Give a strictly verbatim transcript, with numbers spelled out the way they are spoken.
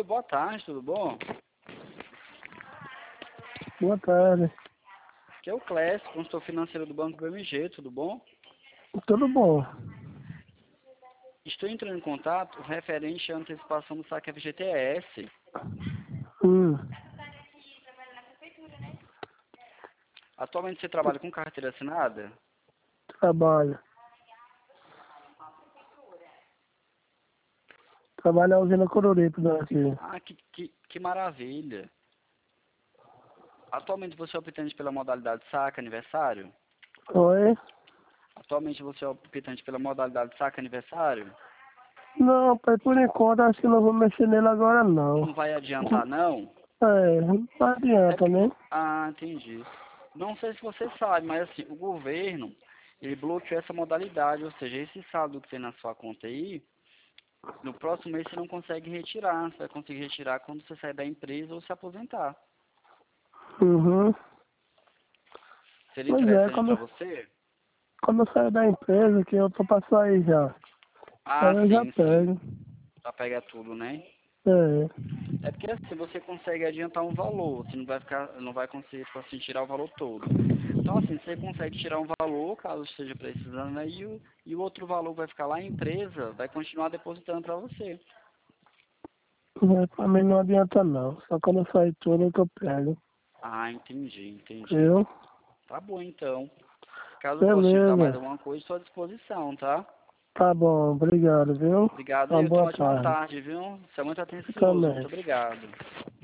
boa tarde, tudo bom? Boa tarde. Aqui é o Clécio, consultor financeiro do Banco B M G, tudo bom? Tudo bom. Estou entrando em contato referente à antecipação do saque F G T S. Hum. Atualmente você trabalha com carteira assinada? Trabalho. Trabalho na usina Coruripe daqui. Ah, que, que, que maravilha. Atualmente você é optante pela modalidade saque aniversário? Oi? Atualmente você é optante pela modalidade saque aniversário? Não, pai, por enquanto acho que não vou mexer nele agora não. Não vai adiantar, não? É, não É adianta, porque... né? Ah, entendi. Não sei se você sabe, mas assim, o governo, ele bloqueou essa modalidade, ou seja, esse saldo que tem na sua conta aí, no próximo mês você não consegue retirar. Você vai conseguir retirar quando você sair da empresa ou se aposentar. Uhum. Seria Pois é, interessante para quando, você? quando eu sair da empresa, que eu tô pra sair já. Aí Ah, eu já sim, sim. pego. Pra pegar tudo, né? É. É porque assim, você consegue adiantar um valor, você não vai ficar, não vai conseguir tipo assim, tirar o valor todo. Então assim, você consegue tirar um valor, caso esteja precisando, né? E o, e o outro valor vai ficar lá, a empresa vai continuar depositando para você. É, pra mim não adianta não. Só quando eu sair tudo é que eu pego. Ah, entendi, entendi. Viu? Tá bom então. Caso eu possa te ajudar mais Beleza. alguma coisa, estou à disposição, tá? Tá bom, obrigado, viu? Obrigado, Uma eu tenho boa uma ótima tarde. tarde, viu? Você é muito Você atencioso, muito também. obrigado.